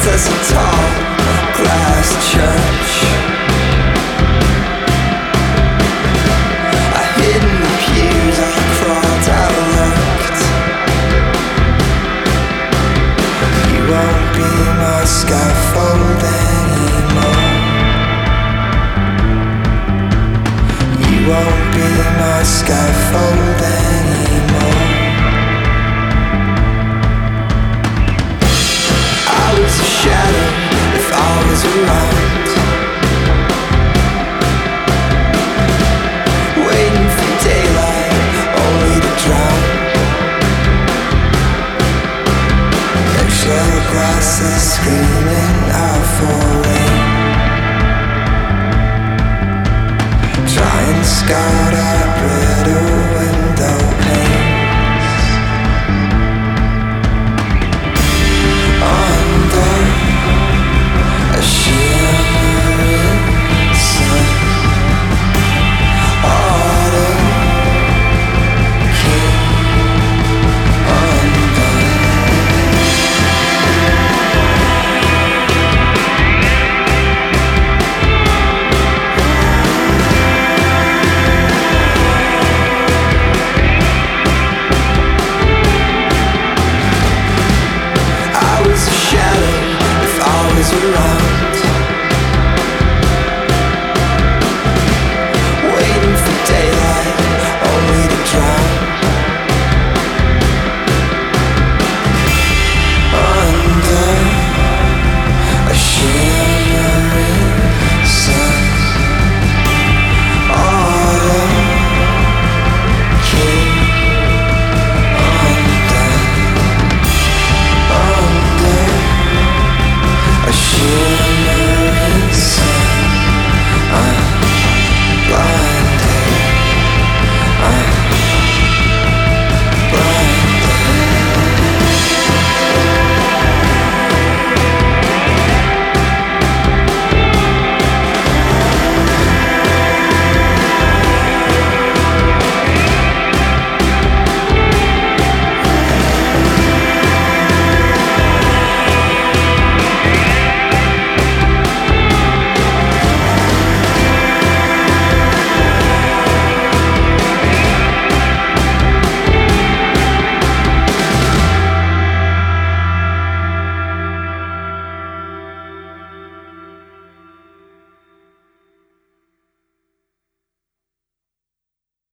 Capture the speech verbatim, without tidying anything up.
There's a tall glass church. I hid in the pews, I crawled out and looked. You won't be my scaffold anymore. You won't be my scaffold anymore. I was a shadow if I was around, waiting for daylight, only to drown. Eggshell glasses screaming out for rain, trying to scout our brittle windows.